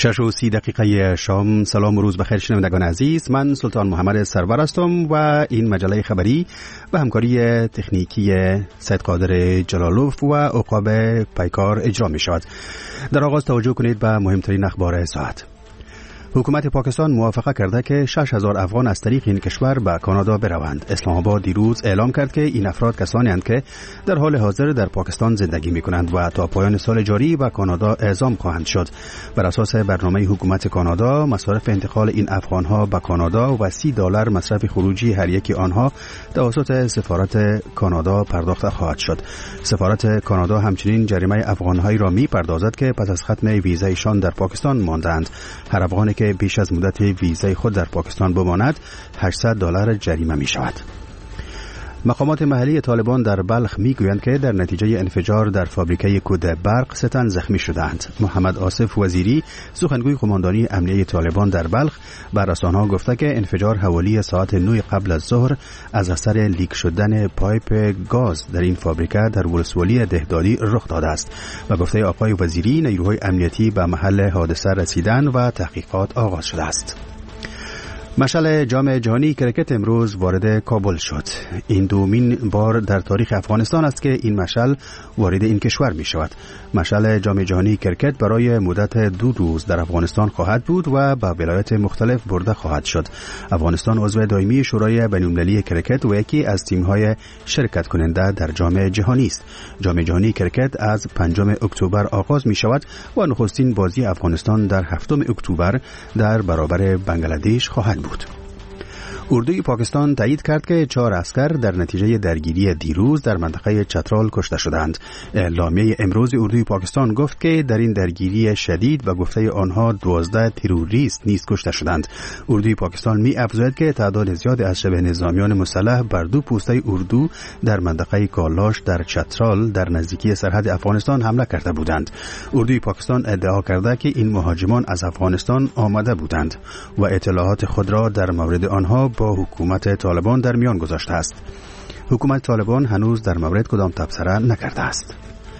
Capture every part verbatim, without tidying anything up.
شش و سی دقیقه شام. سلام و روز بخیر شنوندگان عزیز، من سلطان محمد سرور هستم و این مجله خبری و همکاری تکنیکی سید قادر جلالوف و عقاب پیکار اجرا می شود. در آغاز توجه کنید به مهمترین اخبار ساعت. حکومت پاکستان موافقه کرده که شش هزار افغان از طریق این کشور به کانادا بروند. اسلام آباد دیروز اعلام کرد که این افراد کسانی هستند که در حال حاضر در پاکستان زندگی می کنند و تا پایان سال جاری به کانادا اعزام خواهند شد. بر اساس برنامه حکومت کانادا، مصارف انتقال این افغان ها به کانادا و سی دلار مصرف خروجی هر یکی آنها توسط سفارت کانادا پرداخت خواهد شد. سفارت کانادا همچنین جریمه افغان هایی را می پردازد که پس از ختم ویزایشان در پاکستان ماندند. هر افغانی که بیش از مدت ویزای خود در پاکستان بماند هشتصد دلار جریمه می شود. مقامات محلی طالبان در بلخ می گویند که در نتیجه انفجار در فابریکه کود برق سه تن زخمی شدند. محمد آصف وزیری، سخنگوی قماندانی امنیه طالبان در بلخ، بر رسانه‌ها گفته که انفجار حوالی ساعت نه قبل از ظهر از اثر لیک شدن پایپ گاز در این فابریکه در ولسوالی دهدادی رخ داده است و گفته آقای وزیری نیروهای امنیتی به محل حادثه رسیدن و تحقیقات آغاز شده است. مشعل جام جهانی کرکت امروز وارد کابل شد. این دومین بار در تاریخ افغانستان است که این مشعل وارد این کشور می شود. مشعل جام جهانی کرکت برای مدت دو روز در افغانستان خواهد بود و به ولایات مختلف برده خواهد شد. افغانستان عضو دائمی شورای بین‌المللی کرکت و یکی از تیم‌های شرکت کننده در جام جهانی است. جام جهانی کرکت از پنجم اکتبر آغاز می شود و نخستین بازی افغانستان در هفتم اکتبر در برابر بنگلادش خواهد بود. اردوی پاکستان تایید کرد که چهار عسکر در نتیجه درگیری دیروز در منطقه چترال کشته شدند. اعلامیه امروز اردوی پاکستان گفت که در این درگیری شدید و گفته آنها دوازده تروریست نیز کشته شدند. اردوی پاکستان می افزاید که تعداد زیادی از شبه نظامیان مسلح بر دو پوسته اردو در منطقه کالاش در چترال در نزدیکی سرحد افغانستان حمله کرده بودند. اردوی پاکستان ادعا کرده که این مهاجمان از افغانستان آمده بودند و اطلاعات خود را در مورد آنها با حکومت طالبان در میان گذاشته است. حکومت طالبان هنوز در مورد کدام تبصره نکرده است.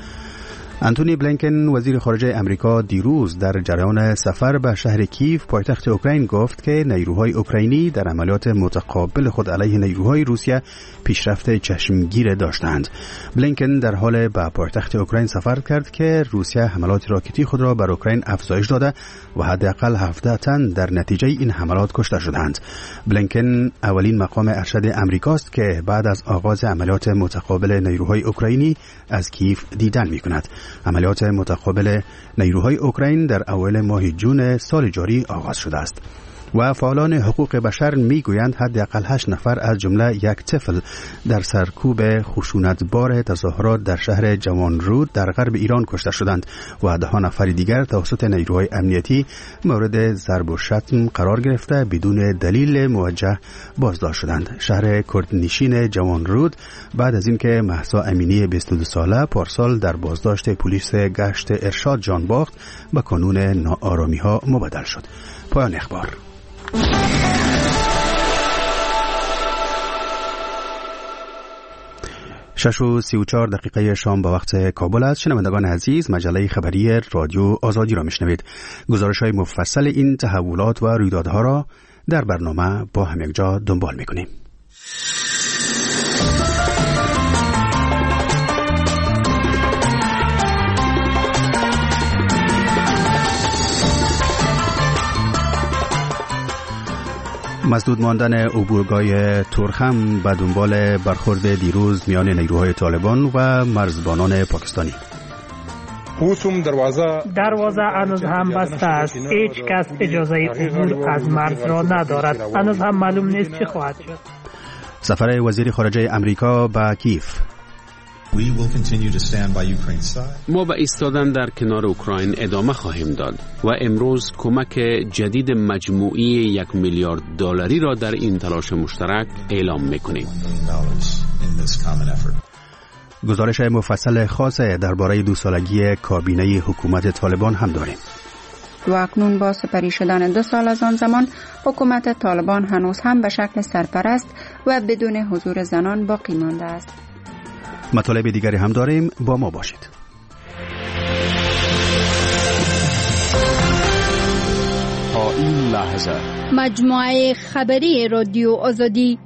انتونی بلینکن وزیر خارجه امریکا دیروز در جریان سفر به شهر کیف پایتخت اوکراین گفت که نیروهای اوکراینی در عملیات متقابل خود علیه نیروهای روسیه پیشرفت چشمگیر داشتند. بلینکن در حال به پایتخت اوکراین سفر کرد که روسیه حملات راکتی خود را بر اوکراین افزایش داده و حداقل هفده تن در نتیجه این حملات کشته شدند. بلینکن اولین مقام ارشد امریکاست که بعد از آغاز عملیات متقابل نیروهای اوکراینی از کیف دیدن می‌کند. عملیات متقابل نیروهای اوکراین در اوایل ماه جون سال جاری آغاز شده است و فعالان حقوق بشر میگویند حداقل هشت نفر از جمله یک طفل در سرکوب خشونتبار تظاهرات در شهر جوانرود در غرب ایران کشته شدند و ده نفر دیگر توسط نیروهای امنیتی مورد ضرب و شتم قرار گرفته بدون دلیل موجه بازداشت شدند. شهر کردنشین جوانرود بعد از اینکه مهسا امینی بیست و دو ساله پارسال در بازداشت پلیس گشت ارشاد جان باخت به کانون ناآرامی ها مبدل شد. پایان اخبار. شش و سی و چهار دقیقه شام به وقت کابل است. شنوندگان عزیز، مجله خبری رادیو آزادی را میشنوید. گزارش های مفصل این تحولات و رویدادها را در برنامه با هم یکجا دنبال میکنیم. مسدود ماندن عبورگاه تورخم به دنبال برخورد دیروز میان نیروهای طالبان و مرزبانان پاکستانی. دروازه دروازه هنوز هم بسته است. هیچ کس اجازه عبور از مرز را ندارد. هنوز هم معلوم نیست چه خواهد شد. سفر وزیر خارجه امریکا به کیف. ما به ایستادن در کنار اوکراین ادامه خواهیم داد و امروز کمک جدید مجموعی یک میلیارد دلاری را در این تلاش مشترک اعلام میکنیم. گزارش مفصل خاص درباره دو سالگی کابینه حکومت طالبان هم داریم. و اکنون با سپری شدن دو سال از آن زمان حکومت طالبان هنوز هم به شکل سرپرست و بدون حضور زنان باقی مانده است. مطالب دیگری هم داریم، با ما باشید. این لحظه مجموعه خبری رادیو آزادی.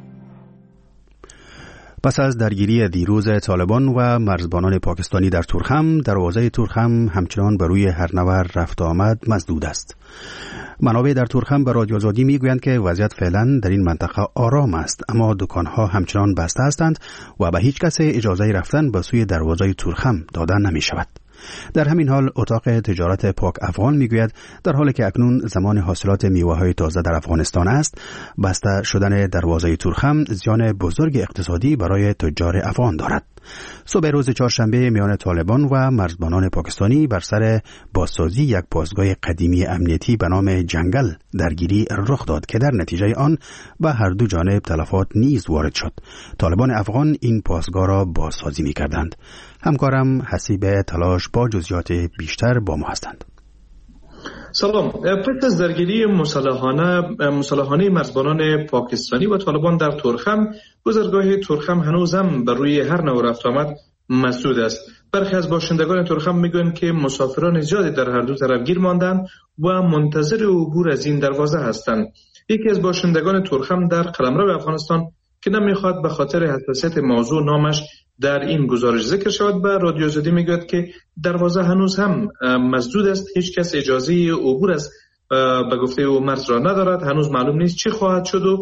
پس از درگیری دیروز طالبان و مرزبانان پاکستانی در تورخم، دروازه تورخم همچنان بر روی هر نوع رفت آمد مسدود است. منابع در تورخم به رادیو آزادی میگویند که وضعیت فعلا در این منطقه آرام است، اما دکانها همچنان بسته هستند و به هیچ کس اجازه رفتن به سوی دروازه تورخم داده نمی شود. در همین حال اتاق تجارت پاک افغان میگوید در حالی که اکنون زمان حاصلات میوه‌های تازه در افغانستان است، بسته شدن دروازه تورخم زیان بزرگ اقتصادی برای تجار افغان دارد. صبح روز چهارشنبه میان طالبان و مرزبانان پاکستانی بر سر بازسازی یک پاسگاه قدیمی امنیتی به نام جنگل درگیری رخ داد که در نتیجه آن به هر دو جانب تلفات نیز وارد شد. طالبان افغان این پاسگاه را بازسازی می‌کردند. همکارم حسیب تلاش با جزئیات بیشتر با ما هستند. سلام. پس از درگیری مسلحانه مسلحانه مرزبانان پاکستانی و طالبان در تورخم، گذرگاه تورخم هنوز هم بر روی هر نوع رفت آمد مسدود است. برخی از باشندگان تورخم میگویند که مسافران زیادی در هر دو طرف گیر ماندند و منتظر عبور از این دروازه هستند. یکی از باشندگان تورخم در قلمرو افغانستان که نمیخواد به خاطر حساسیت موضوع نامش در این گزارش ذکر شود، به رادیو آزادی میگوید که دروازه هنوز هم مسدود است. هیچ کس اجازه عبور از به گفته او مرز را ندارد. هنوز معلوم نیست چی خواهد شد و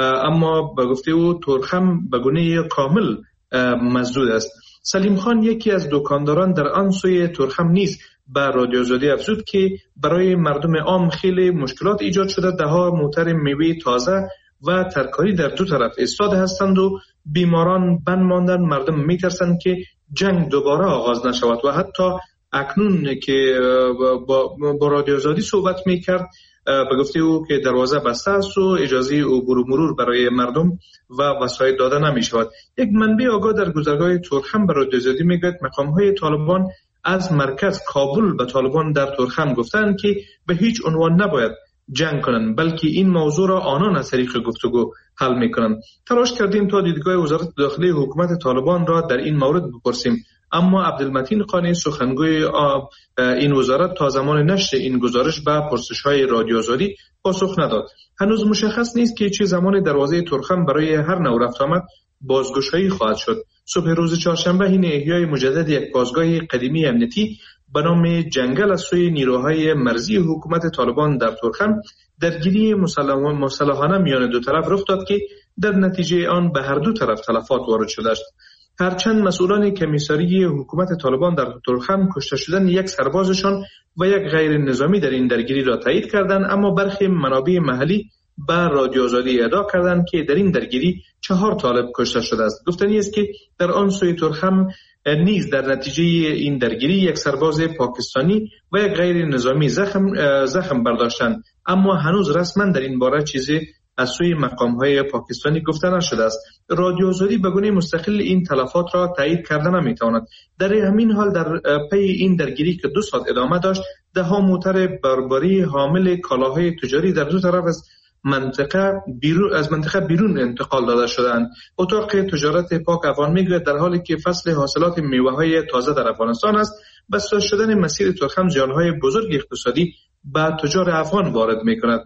اما به گفته او تورخم به گونه کامل مسدود است. سلیم خان یکی از دکانداران در آن سوی تورخم نیز به رادیو آزادی افزود که برای مردم عام خیلی مشکلات ایجاد شده. دهها موتر میوه تازه و ترکاری در دو طرف ایستاده هستند و بیماران بند ماندن. مردم میترسند که جنگ دوباره آغاز نشود و حتی اکنون که با, با رادیو آزادی صحبت میکرد به گفته او که دروازه بسته است و اجازه عبور و مرور برای مردم و وسایل داده نمی شود. یک منبع آگاه در گذرگاه تورخم به رادیو آزادی میگوید مقام‌های طالبان از مرکز کابل به طالبان در تورخم گفتند که به هیچ عنوان نباید جنگ کنند، بلکه این موضوع را آنان از طریق گفتگو حل میکنند. تلاش کردیم تا دیدگاه وزارت داخلی حکومت طالبان را در این مورد بپرسیم، اما عبدالمتین قانی سخنگوی این وزارت تا زمان نشر این گزارش به پرسش‌های رادیو آزادی پاسخ نداد. هنوز مشخص نیست که چه زمان دروازه تورخم برای هر نوع رفت آمد بازگشایی خواهد شد. صبح روز چهارشنبه این احیای مجدد یک پاسگاه قدیمی امنیتی به نام جنگل از سوی نیروهای مرزی حکومت طالبان در تورخم درگیری مسلحانه میان دو طرف رخ داد که در نتیجه آن به هر دو طرف تلفات وارد شده است. هرچند مسئولان کمیساری حکومت طالبان در تورخم کشته شدن یک سربازشان و یک غیر نظامی در این درگیری را تایید کردند، اما برخی منابع محلی به رادیو آزادی ادعا کردند که در این درگیری چهار طالب کشته شده است. گفتنی است که در آن سوی تورخم نیز در نتیجه این درگیری یک سرباز پاکستانی و یک غیر نظامی زخم زخم برداشتند، اما هنوز رسما در این باره چیزی از سوی مقام‌های پاکستانی گفته نشده است. رادیو آزادی به گونه مستقل این تلفات را تایید کرده نمیتواند. در همین حال در پی این درگیری که دو ساعت ادامه داشت، ده ها موتر بربری حامل کالاهای تجاری در دو طرف از منطقه بیرون از منطقه بیرون انتقال داده شدند. اتاق تجارت پاک افغان میگوید در حالی که فصل حاصلات میوه‌های تازه در افغانستان است، بسته شدن مسیر تورخم زیان‌های بزرگ اقتصادی به تجار افغان وارد می‌کند.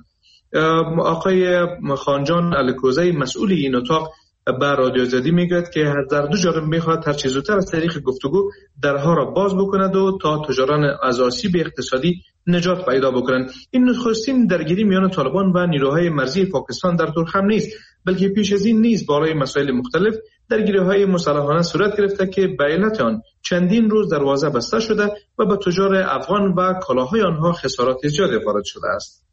آقای خانجان الکوزی مسئول این اتاق به رادیو آزادی میگوید که در دو جانب میخواد هر چه زودتر از طریق گفتگو درها را باز بکند و تا تجاران از آسیب اقتصادی نجات پیدا بکنند. این نخستین درگیری میان طالبان و نیروهای مرزی پاکستان در تورخم نیست، بلکه پیش از این نیز بالای مسائل مختلف درگیری‌های مسلحانه صورت گرفته که به علت آن چندین روز دروازه بسته شده و به تجار افغان و کالاهای آنها خسارات زیادی وارد شده است.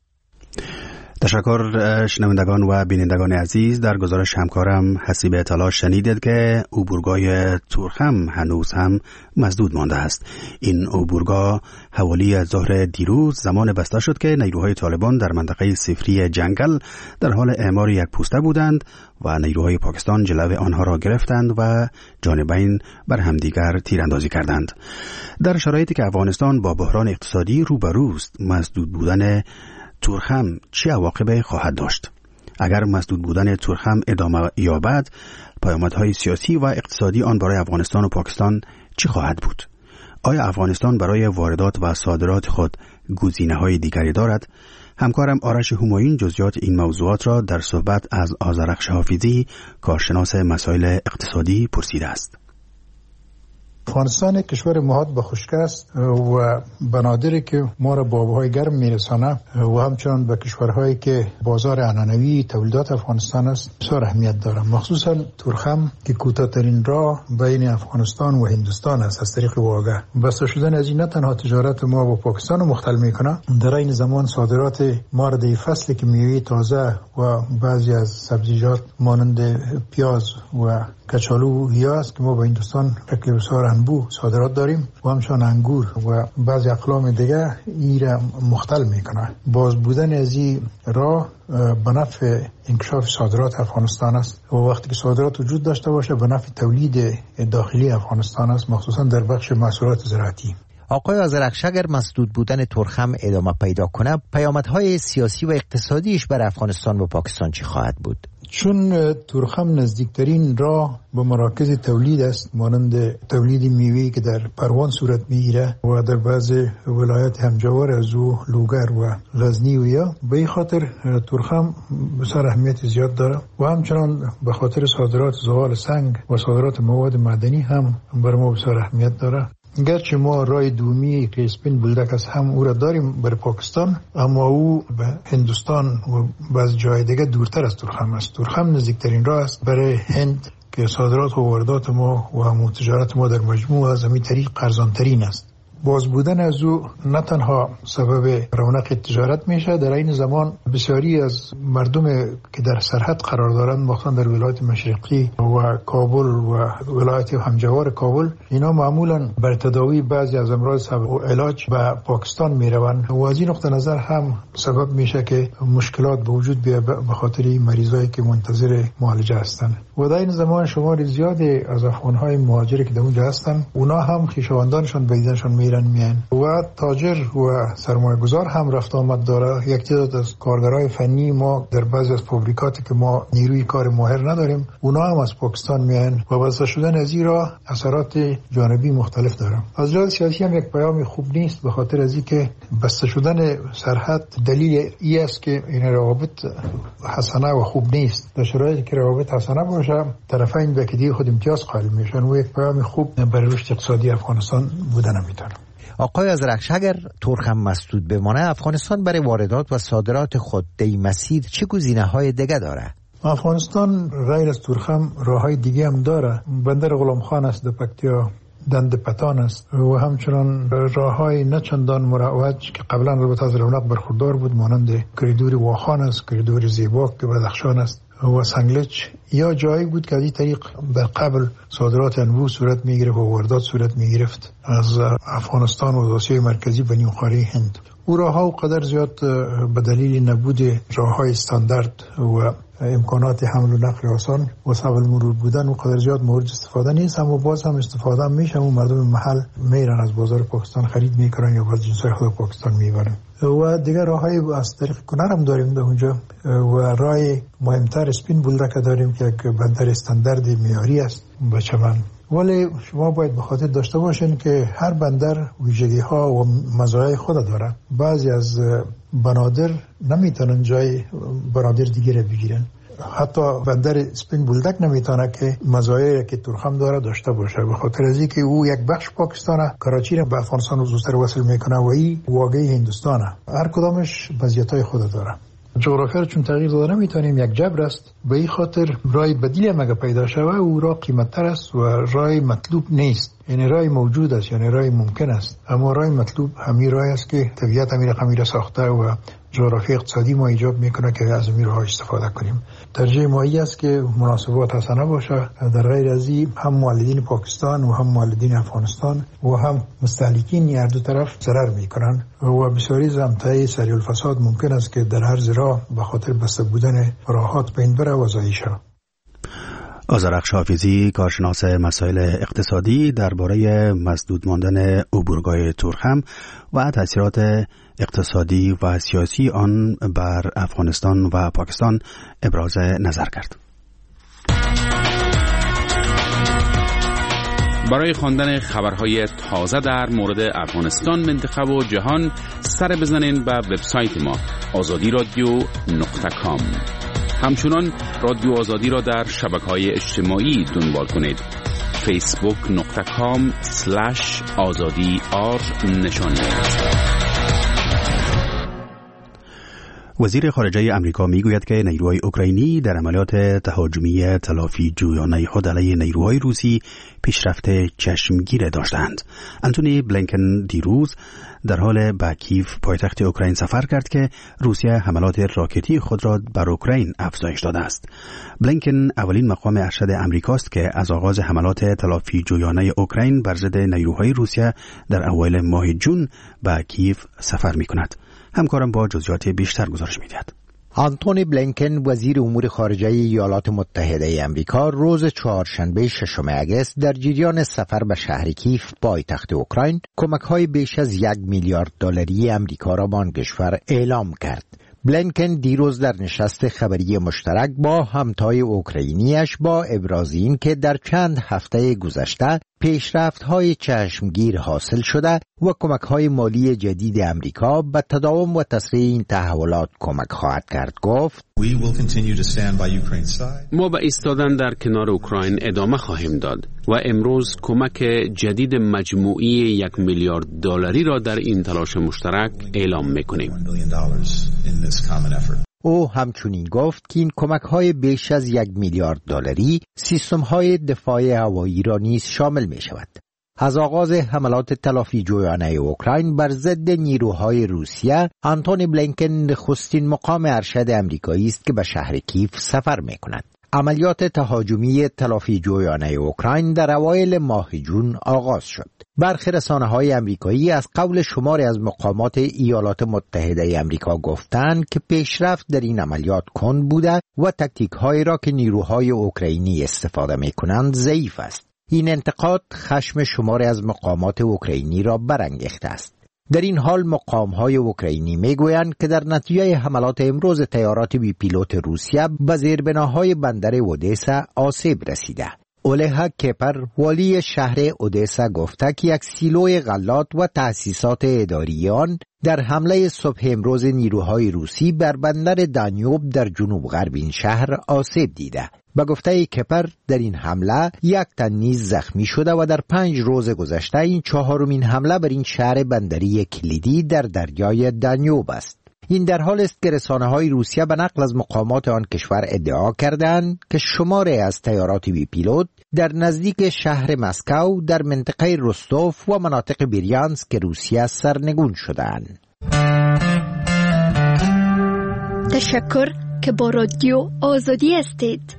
تشکر شنوندگان و بینندگان عزیز. در گزارش همکارم حسیب تلاش شنیدید که عبورگاه تورخم هنوز هم مسدود مانده است. این عبورگاه حوالی از ظهر دیروز زمان بسته شد که نیروهای طالبان در منطقه صفری جنگل در حال اعمار یک پوسته بودند و نیروهای پاکستان جلو آنها را گرفتند و جانبین بر همدیگر تیراندازی کردند. در شرایطی که افغانستان با بحران اقتصادی روبروست، مسدود بودن تورخم چه عواقبی خواهد داشت؟ اگر مسدود بودن تورخم ادامه یابد، پیامدهای سیاسی و اقتصادی آن برای افغانستان و پاکستان چه خواهد بود؟ آیا افغانستان برای واردات و صادرات خود گزینه‌های دیگری دارد؟ همکارم آرش همایون جزئیات این موضوعات را در صحبت از آذرخش حافظی کارشناس مسائل اقتصادی پرسیده است. افغانستان کشور محاط به خشکی است و بنادری که ما را به آبهای گرم میرسانه و همچنان به کشورهایی که بازار عنعنوی تولیدات افغانستان است بسیار اهمیت دارد. مخصوصا تورخم که کوتاه‌ترین راه بین افغانستان و هندوستان است از طریق واگه. بسته شدن از این نه تنها تجارت ما با پاکستان رو مختل میکنه، در این زمان صادرات ما را در فصلی که میوه تازه و بعضی از سبزیجات مانند پیاز و کچالو هست که ما به هندوستان شکل بسیار انبوه صادرات داریم و همچنان انگور و بعضی اقلام دیگه این را مختل میکنه. باز بودن از این راه به نفع انکشاف صادرات افغانستان است و وقتی که صادرات وجود داشته باشه به نفع تولید داخلی افغانستان است، مخصوصا در بخش محصولات زراعتی. آقای آذرخش، اگر مسدود بودن تورخم ادامه پیدا کنه، پیامدهای سیاسی و اقتصادیش بر افغانستان و پاکستان چی خواهد بود؟ چون تورخم نزدیکترین راه به مراکز تولید است، مانند تولید میوه که در پروان صورت میگیره و در بعض ولایت همجوار از او لوگر و غزنی و یا به این خاطر تورخم بسیار اهمیت زیاد داره و همچنان به خاطر صادرات زغال سنگ و صادرات مواد معدنی هم برای ما بسیار اهمیت داره. گرچه ما رای دومی که اسپین بولدک است هم او را داریم برای پاکستان، اما او به هندوستان و بعض جای دیگه دورتر از تورخم است. تورخم نزدیکترین راه است برای هند که صادرات و واردات ما و هم تجارت ما در مجموع از همین طریق ارزان‌ترین است. باز بودن از او نه تنها سبب رونق تجارت میشه، در این زمان بسیاری از مردم که در سرحد قرار دارند، مخصوصا در ولایت مشرقی و کابل و ولایت همجوار کابل، اینا معمولا بر تداوی بعضی از امراض و علاج به پاکستان میروند و از این نقطه نظر هم سبب میشه که مشکلات به وجود بیاد به خاطر مریضایی که منتظر معالجه هستند. و در این زمان شمار زیادی از افغان‌های مهاجری که در اونجا هستند، اونا هم خویشاوندانشون به دیدنشون میرن میان و تاجر و سرمایه‌گذار هم رفت آمد داره. یک تعداد از کارگرای فنی ما در بعضی از فابریکاتی که ما نیروی کار ماهر نداریم، اونا هم از پاکستان میان و بسته شدن از این راه اثرات جانبی مختلف داره. از لحاظ سیاسی هم یک پیام خوب نیست، به خاطر از اینکه بسته شدن سرحد دلیل ای است که این روابط حسنه و خوب نیست. در شرایطی که روابط حسنه باشه، طرفین به کدی خود امتیاز قائل میشن و یک پیام خوب برای رشد اقتصادی افغانستان بودن میتونه. آقای آذرخش، اگر تورخم مسدود بمانه، افغانستان برای واردات و صادرات خود در این مسیر چه گزینه‌های دیگه داره؟ افغانستان غیر از تورخم راههای دیگه هم داره. بندر غلام خان است در پکتیا، دند پتان است و همچنان راههای نه چندان مروج که قبلا البته از رونق برخوردار بود، مانند کریدور واخان است، کریدور زیباک که بدخشان است و سنگلج، یا جایی بود که از این طریق در قبل صادرات انبوه صورت میگرفت و واردات صورت میگرفت از افغانستان و آسیای مرکزی به نیمخاره هند. او راهها قدر زیاد به دلیل نبود راههای استاندارد و امکانات حمل و نقل آسان و سهل مرور بودن و قدر زیاد مورد استفاده نیست، اما باز هم استفاده هم میشه و مردم محل میرن از بازار پاکستان خرید میکنن یا باز جنسای خود پاکستان میبرن. و دیگر راههای از طریق کنر هم داریم در اونجا و راه مهمتر اسپین بولدک داریم که یک بندر استاندارد معیاری است به چمن. ولی شما باید به خاطر داشته باشین که هر بندر ویژگی ها و مزایای خود داره. بعضی از بنادر نمیتونن جای بنادر دیگه بگیرن. حتی بندر اسپین بولدک نمیتونه که مزایایی که تورخم داره داشته باشه، به خاطر از اینکه او یک بخش پاکستانه، کراچی رو به افغانستان و زودتر وصل میکنه و این واقعی هندوستانه. هر کدامش مزیتای خود داره. جغرافیا رو چون تغییر داده نمیتونیم، یک جبر است. به این خاطر رای بدیل هم اگه پیدا شود او راه قیمت‌تر است و رای مطلوب نیست. یعنی رای موجود است، یعنی رای ممکن است، اما رای مطلوب همین رای است که طبیعت همین رقمی را ساخته و جغرافی اقتصادی ما ایجاب میکنه که از این راه استفاده کنیم. ترجیح ما این است که مناسبات حسنه باشه. در غیر از این هم مولدین پاکستان و هم مولدین افغانستان و هم مستهلکین هر دو طرف ضرر میکنن و بسیاری زمطه سریع الفساد ممکن است که در هر راه به خاطر بسته بودن راهات بین بره و ضایع شود. آذرخش حافظی کارشناس مسائل اقتصادی درباره مسدود ماندن عبورگاه تورخم و تاثیرات اقتصادی و سیاسی آن بر افغانستان و پاکستان ابراز نظر کرد. برای خواندن خبرهای تازه در مورد افغانستان، منطقه و جهان سر بزنین به وبسایت ما آزادی رادیو نقطه کام. همچنان رادیو آزادی را در شبکه‌های اجتماعی دنبال کنید. فیسبوک نقطه کام سلش آزادی آر نشانی. وزیر خارجه امریکا میگوید که نیروهای اوکراینی در عملیات تهاجمی تلافی جویانه خود علیه نیروهای روسی پیشرفت چشمگیر داشتند. آنتونی بلینکن دیروز در حال به کیف پایتخت اوکراین سفر کرد که روسیه حملات راکتی خود را بر اوکراین افزایش داده است. بلینکن اولین مقام ارشد امریکاست که از آغاز حملات تلافی جویانه اوکراین بر ضد نیروهای روسیه در اوایل ماه جون به کیف سفر می‌کند. همکارم با جزئیات بیشتر گزارش می‌دهد. آنتونی بلینکن وزیر امور خارجه ایالات متحده آمریکا روز چهارشنبه ششم آگوست در جریان سفر به شهر کیف پایتخت اوکراین کمک‌های بیش از یک میلیارد دلاری آمریکا را به آن کشور اعلام کرد. بلینکن دیروز در نشست خبری مشترک با همتای اوکراینیش با ابراز این که در چند هفته گذشته پیشرفت‌های چشمگیر حاصل شده و کمک‌های مالی جدید امریکا به تداوم و تسریع این تحولات کمک خواهد کرد گفت: ما به ایستادن در کنار اوکراین ادامه خواهیم داد و امروز کمک جدید مجموعی یک میلیارد دلاری را در این تلاش مشترک اعلام می‌کنیم. او همچنین گفت که این کمک‌های بیش از یک میلیارد دلاری سیستم‌های دفاع هوایی را نیز شامل می‌شود. از آغاز حملات تلافی جویانه اوکراین بر ضد نیروهای روسیه، آنتونی بلینکن نخستین مقام ارشد آمریکایی است که به شهر کیف سفر می‌کند. عملیات تهاجمی تلافی جویانه اوکراین در اوایل ماه جون آغاز شد. برخی رسانه‌های آمریکایی از قول شماری از مقامات ایالات متحده آمریکا گفتند که پیشرفت در این عملیات کند بوده و تاکتیک‌هایی را که نیروهای اوکراینی استفاده می‌کنند ضعیف است. این انتقاد خشم شماری از مقامات اوکراینی را برانگیخته است. در این حال مقام‌های اوکراینی میگویند که در نتیجه حملات امروز تیارات بی پیلوت روسیه به زیربناهای بندر اودسا آسیب رسیده. اولها کپر والی شهر اودسا گفته که یک سیلوی غلات و تأسیسات اداری آن در حمله صبح امروز نیروهای روسی بر بندر دانیوب در جنوب غرب این شهر آسیب دیده. به گفته کپر در این حمله یک تن نیز زخمی شده و در پنج روز گذشته این چهارمین حمله بر این شهر بندری کلیدی در دریای دانیوب است. این در حال است که رسانه‌های روسیه به نقل از مقامات آن کشور ادعا کردند که شماری از طیارات بی پیلوت در نزدیک شهر مسکو در منطقه رستوف و مناطق بیریانسک که روسیه سرنگون شدند. تشکر که با رادیو آزادی هستید.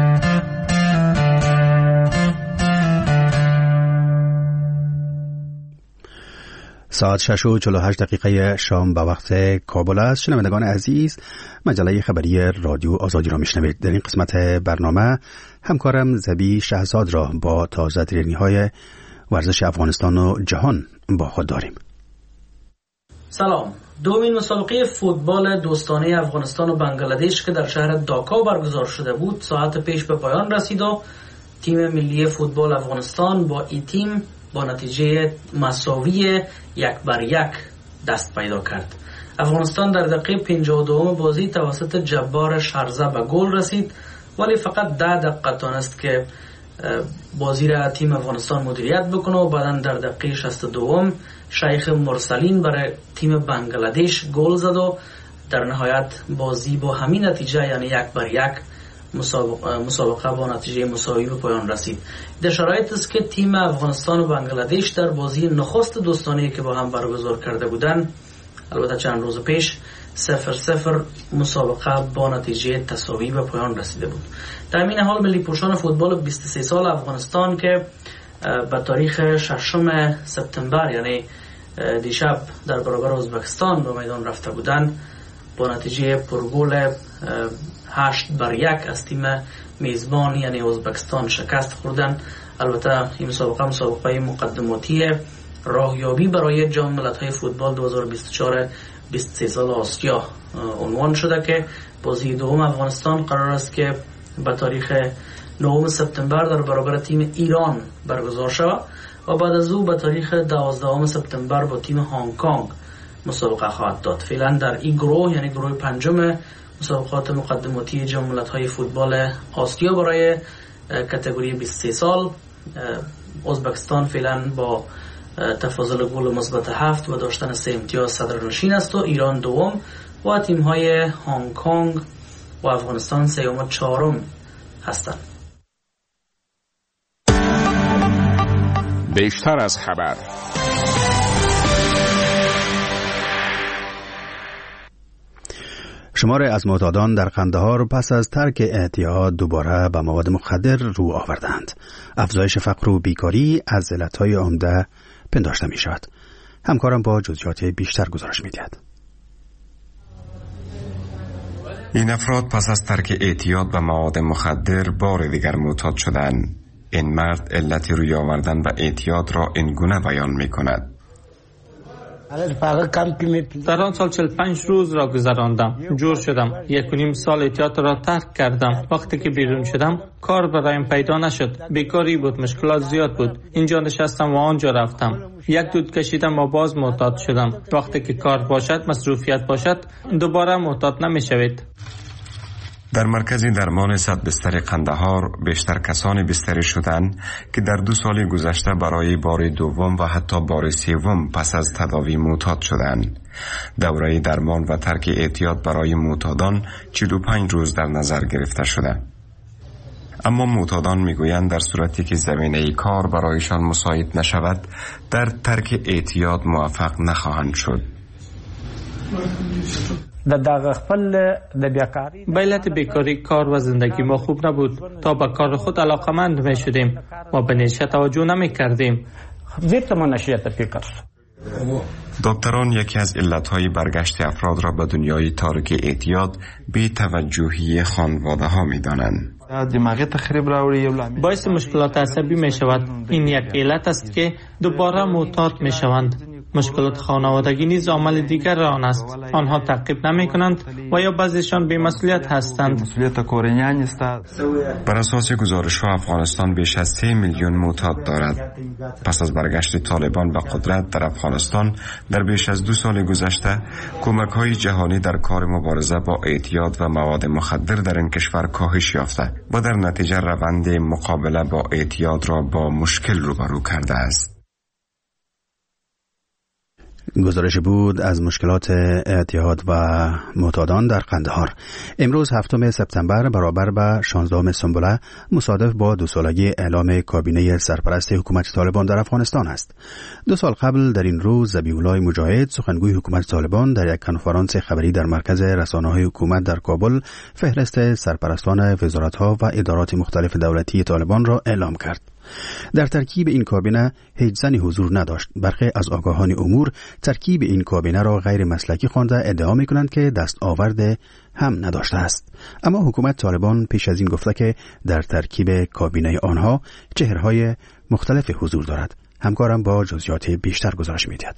ساعت شش و چهل و هشت دقیقه شام به وقت کابل است. شنوندگان عزیز، مجله خبری رادیو آزادی را میشنوید. در این قسمت برنامه همکارم زبی شهزاد را با تازه ترینی‌های ورزش افغانستان و جهان با خود داریم. سلام. دومین مسابقه فوتبال دوستانه افغانستان و بنگلادش که در شهر داکا برگزار شده بود ساعت پیش به پایان رسید و تیم ملی فوتبال افغانستان با این تیم با نتیجه مساوی یک بر یک دست پیدا کرد. افغانستان در دقیقه پنجاه و دو بازی توسط جبار شرزه به گل رسید، ولی فقط ده دقیقه تانست که بازی را تیم افغانستان مدیریت بکنه و بعدن در دقیقه شصت و دو شیخ مرسلین برای تیم بنگلادش گل زد و در نهایت بازی با همین نتیجه یعنی یک بر یک مسابقه, مسابقه با نتیجه مساوی به پایان رسید. در شرایط است که تیم افغانستان و بنگلادش در بازی نخست دوستانه که با هم برگزار کرده بودند، البته چند روز پیش صفر صفر مسابقه با نتیجه تساوی به پایان رسیده بود. در این حال ملی پوشان فوتبال بیست و سه سال افغانستان که به تاریخ ششم سپتامبر یعنی دیشب در برابر ازبکستان به میدان رفته بودند، با نتیجه پرگل هشت بر یک از تیم میزبان یعنی ازبکستان شکست خوردن. البته این مسابقه مسابقه مقدماتی راهیابی برای جام ملت‌های فوتبال دو هزار و بیست و چهار بیست و سه سال آسیا عنوان شده که بازی دوم افغانستان قرار است که به تاریخ نهم سپتامبر در برابر تیم ایران برگزار شود و بعد از او به تاریخ دوازدهم سپتامبر با تیم هنگ کنگ مسابقه خواهد داد. فعلا در این گروه، یعنی گروه پنجم مسابقات مقدماتی جام ملت‌های فوتبال آسیا برای کاتگوری بیست و سه سال، ازبکستان فعلا با تفاضل گل مثبت هفت و داشتن سه امتیاز صدرنشین است و ایران دوم و تیم‌های هنگ کنگ و افغانستان سوم و چهارم هستند. بیشتر از خبر. شمار از معتادان در قندهار پس از ترک اعتیاد دوباره به مواد مخدر رو آوردند. افزایش فقر و بیکاری از علتهای عمده پنداشته می شود. همکارم با جزئیات بیشتر گزارش می دهد. این افراد پس از ترک اعتیاد به مواد مخدر بار دیگر معتاد شدند. این مرد علت روی آوردن به اعتیاد را این گونه بیان می کند. در آن سال چهل و پنج روز را گذراندم. جور شدم. یک و نیم سال اعتیاد را ترک کردم. وقتی که بیرون شدم کار برایم پیدا نشد. بیکاری بود، مشکلات زیاد بود. اینجا نشستم و آنجا رفتم. یک دود کشیدم و باز معتاد شدم. وقتی که کار باشد، مصروفیت باشد، دوباره معتاد نمی‌شوید. در مرکز درمان صد بستر قندهار بیشتر کسانی بستری شدند که در دو سال گذشته برای بار دوم و حتی بار سوم پس از تداوی معتاد شدند. دوره درمان و ترک اعتیاد برای معتادان چهل و پنج روز در نظر گرفته شده. اما معتادان میگویند در صورتی که زمینه کار برایشان مساعد نشود، در ترک اعتیاد موفق نخواهند شد. به علت بیکاری کار و زندگی ما خوب نبود. تا به کار خود علاقمند می شدیم. ما به نشه توجه نمی کردیم. دکتران یکی از علتهای برگشت افراد را به دنیای تارک اعتیاد بی توجهی خانواده ها می دانند. باعث مشکلات عصبی می شود. این یک علت است که دوباره معتاد می شوند. مشکلات خانوادگی نیز عامل دیگر آن است. آنها تعقیب نمی کنند و یا بعضیشان بی‌مسئولیت هستند. بر اساس گزارش ها افغانستان بیش از سه میلیون معتاد دارد. پس از برگشت طالبان به قدرت در افغانستان در بیش از دو سال گذشته کمک های جهانی در کار مبارزه با اعتیاد و مواد مخدر در این کشور کاهش یافته و در نتیجه روند مقابله با اعتیاد را با مشکل روبرو کرده است. گزارش بود از مشکلات اعتیاد و معتادان در قندهار. امروز هفتم سپتامبر برابر به شانزدهم سنبله مصادف با دو سالگی اعلام کابینه سرپرست حکومت طالبان در افغانستان است. دو سال قبل در این روز ذبیح الله مجاهد سخنگوی حکومت طالبان در یک کنفرانس خبری در مرکز رسانه‌های حکومت در کابل فهرست سرپرستان وزارت‌ها و ادارات مختلف دولتی طالبان را اعلام کرد. در ترکیب این کابینه هیچ زنی حضور نداشت. برخی از آگاهان امور ترکیب این کابینه را غیر مسلکی خوانده ادعا می‌کنند که دستاورد هم نداشته است. اما حکومت طالبان پیش از این گفته که در ترکیب کابینه آنها چهره‌های مختلف حضور دارد. همکارم با جزئیات بیشتر گزارش می‌دهد.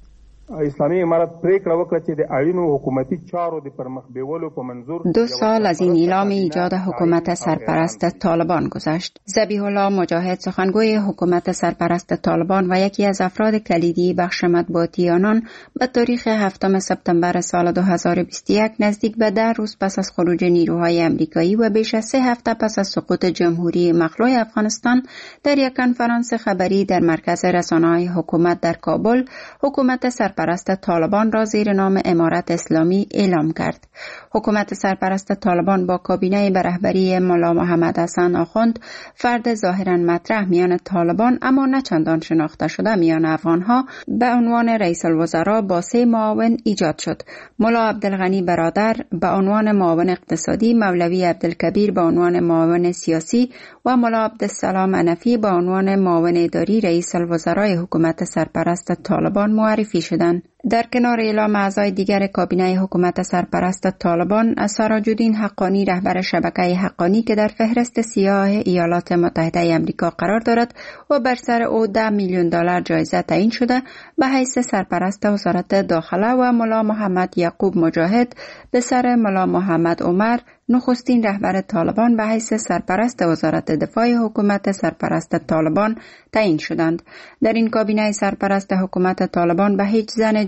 اسلامی امارت پریکړه وکړه چې د اړینو حکومتي چارو د پرمخ بیولو په منظور دو سال از این اعلام ایجاد حکومت سرپرست طالبان گذشت. ذبیح الله مجاهد سخنگوی حکومت سرپرست طالبان و یکی از افراد کلیدی بخش مطبوعاتی آنان به تاریخ هفتم سپتامبر سال دو هزار و بیست و یک نزدیک به ده روز پس از خروج نیروهای امریکایی و بیش از سه هفته پس از سقوط جمهوری مخلوع افغانستان در یک کنفرانس خبری در مرکز رسانه‌های حکومت در کابل حکومت سرپرست سرپرست طالبان را زیر نام امارت اسلامی اعلام کرد. حکومت سرپرست طالبان با کابینه به رهبری ملا محمد حسن آخوند، فرد ظاهراً مطرح میان طالبان اما نه چندان شناخته شده میان افغانها، به عنوان رئیس الوزراء با سه معاون ایجاد شد. ملا عبدالغنی برادر به عنوان معاون اقتصادی، مولوی عبدالکبیر به عنوان معاون سیاسی و ملا عبدالسلام حنفی به عنوان معاون اداری رئیس الوزراء حکومت سرپرست طالبان معرفی شدند. در کنار اعلام اعضای دیگر کابینه حکومت سرپرست طالبان، سراج‌الدین حقانی رهبر شبکه حقانی که در فهرست سیاه ایالات متحده آمریکا قرار دارد و بر سر او ده میلیون دلار جایزه تعیین شده، به حیث سرپرست وزارت داخله و ملا محمد یعقوب مجاهد به سر ملا محمد عمر نخستین رهبر طالبان به حیث سرپرست وزارت دفاع حکومت سرپرست طالبان تعیین شدند. در این کابینه سرپرست حکومت طالبان به هیچ زن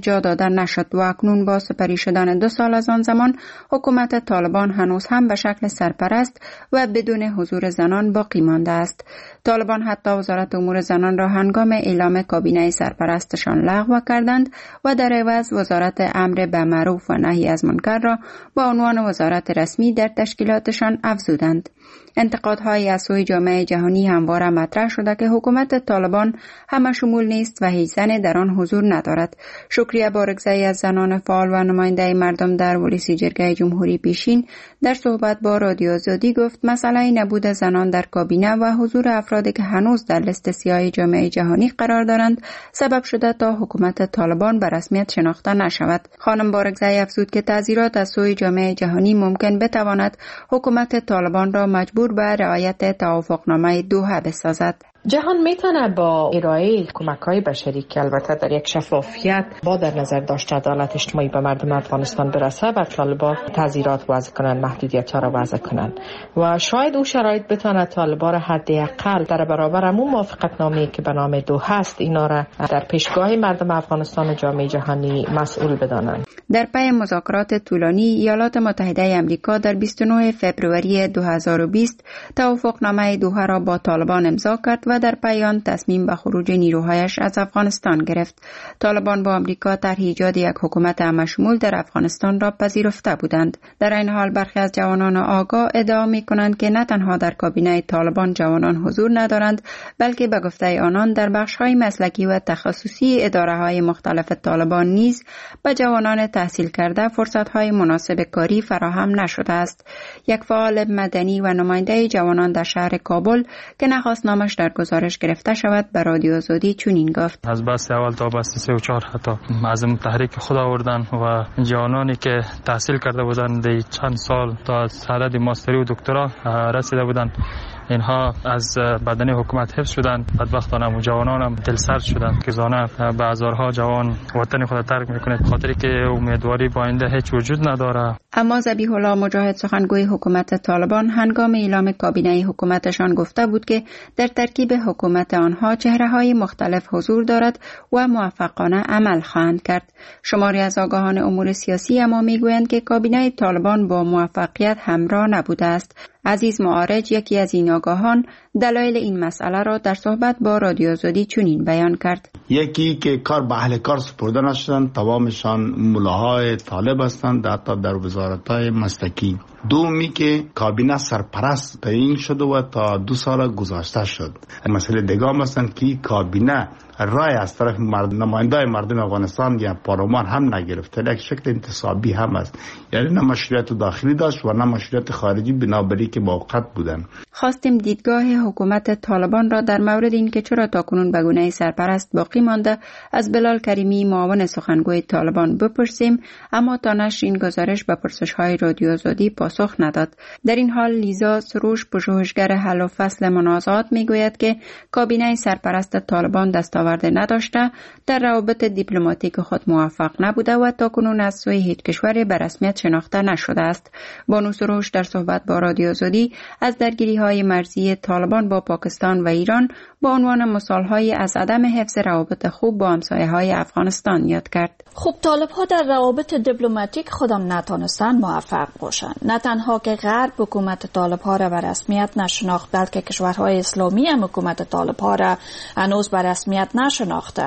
جا داده نشد و اکنون با سپری شدن دو سال از آن زمان حکومت طالبان هنوز هم به شکل سرپرست و بدون حضور زنان باقی مانده است. طالبان حتی وزارت امور زنان را هنگام اعلام کابینه سرپرستشان لغو کردند و در عوض وزارت امر به معروف و نهی از منکر را با عنوان وزارت رسمی در تشکیلاتشان افزودند. انتقادهای از سوی جامعه جهانی همواره مطرح شده که حکومت طالبان همه شمول نیست و هیچ زنی در آن حضور ندارد. شکریه بارگزایی از زنان فعال و نماینده مردم در ولسی جرگه جمهوری پیشین در صحبت با رادیو آزادی گفت مسئله نبود زنان در کابینه و حضور افرادی که هنوز در لیست سیاه جامعه جهانی قرار دارند سبب شده تا حکومت طالبان به رسمیت شناخته نشود. خانم بارگزایی افزود که تعذیرات از سوی جامعه جهانی ممکن بتواند حکومت طالبان را مجبور به رعایت توافقنامه دوحه بسازد. جهان میتونه با ارائه کمک‌های بشری که البته در یک شفافیت با در نظر داشت عدالت اجتماعی به مردم افغانستان برسه بر طالبان تعزیرات وضع کنن، محدودیت‌ها را وضع کنن و شاید او شرایط بتونه طالبان را حداقل در برابر همون موافقتنامه‌ای که به نام دوحه است اینا را در پیشگاه مردم افغانستان و جامعه جهانی مسئول بدانند. در پی مذاکرات طولانی ایالات متحده آمریکا در بیست و نه فوریه دو هزار و بیست توافقنامه دوحه را با طالبان امضا کرد و در پی آن تصمیم به خروج نیروهایش از افغانستان گرفت. طالبان با آمریکا طرح ایجاد یک حکومت همه‌شمول در افغانستان را پذیرفته بودند. در این حال برخی از جوانان آگاه ادعا می‌کنند که نه تنها در کابینه طالبان جوانان حضور ندارند بلکه به گفته آنان در بخش‌های مسلکی و تخصصی اداره‌های مختلف طالبان نیز به جوانان تحصیل کرده فرصت‌های مناسب کاری فراهم نشده است. یک فعال مدنی و نماینده جوانان در شهر کابل که نخواست نامش در گزارش گرفته شود به رادیو آزادی چنین گفت: از بس اول تا بس سه و چهار حتی معظم تحریک خود آوردن و جوانانی که تحصیل کرده بودند چند سال تا سرحد ماستری و دکترا رسیده بودند اینها از بدن حکومت حفظ شدند. بدبختانه هم جوانان هم دلسرد شدند که زانه به هزارها جوان وطن خود ترک میکنند خاطری که امیدواری با آینده هیچ وجود نداره. اما ذبیح الله مجاهد سخنگوی حکومت طالبان هنگام اعلام کابینه حکومتشان گفته بود که در ترکیب حکومت آنها چهره‌های مختلف حضور دارد و موفقانه عمل خواهند کرد. شماری از آگاهان امور سیاسی اما میگویند که کابینه طالبان با موفقیت همراه نبوده است. عزیز معارج یکی از این آگاهان دلایل این مسئله را در صحبت با رادیو آزادی چنین بیان کرد: یکی که کار به اهل کار سپرده نشدند، تمامشان ملاهای طالب هستند حتی در وزارت‌های مسلکی. دومی که کابینه سرپرست تعیین شده و تا دو سال گذشته شد. مسئله دیگه هم هستند که کابینه رای از طرف مرد نماینده مردم افغانستان یا پارلمان هم نگرفته، یک شکل انتصابی هم است، یعنی نه مشروعیت داخلی داشت و نه مشروعیت خارجی بنابراین که موقت بودن. خواستیم دیدگاه حکومت طالبان را در مورد این که چرا تاکنون به گونه سرپرست باقی مانده از بلال کریمی معاون سخنگوی طالبان بپرسیم، اما تا نشر این گزارش به پرسش‌های رادیو آزادی پاسخ نداد. در این حال لیزا سروش پژوهشگر حل و فصل منازعات میگوید که کابینه سرپرست طالبان دستاورد نداشته، در روابط دیپلماتیک خود موفق نبوده و تاکنون از سوی هیچ کشوری به رسمیت شناخته نشده است. بانو سروش در صحبت با رادیو آزادی از درگیری‌های مرزی طالبان با پاکستان و ایران با عنوان مثال‌های از عدم حفظ روابط خوب با همسایه‌های افغانستان یاد کرد. خب طالب‌ها در روابط دیپلماتیک خودم نتونستن موفق باشن. نه تنها که غرب حکومت طالب‌ها را به رسمیت نشناخت بلکه کشورهای اسلامی هم حکومت طالب‌ها را هنوز به رسمیت نشناخته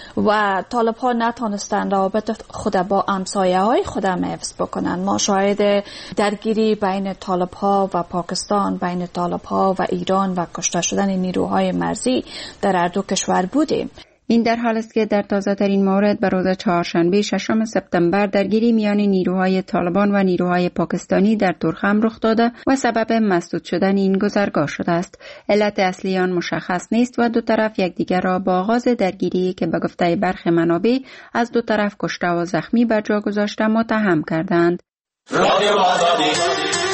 و طالب‌ها نتونستن روابط خود با همسایه‌های خودم حفظ بکنن. ما شاهد درگیری بین طالب‌ها و پاکستان، بین طالب‌ها و ایران و کشته شدن نیروهای مرزی در هر دو کشور بودیم. این در حال است که در تازه ترین مورد به روز چهارشنبه ششم سپتامبر درگیری میان نیروهای طالبان و نیروهای پاکستانی در تورخم رخ داده و سبب مسدود شدن این گذرگاه شده است. علت اصلی آن مشخص نیست و دو طرف یکدیگر را با آغاز درگیری که به گفته برخی منابع از دو طرف کشته و زخمی بر جا گذاشته متهم کردند.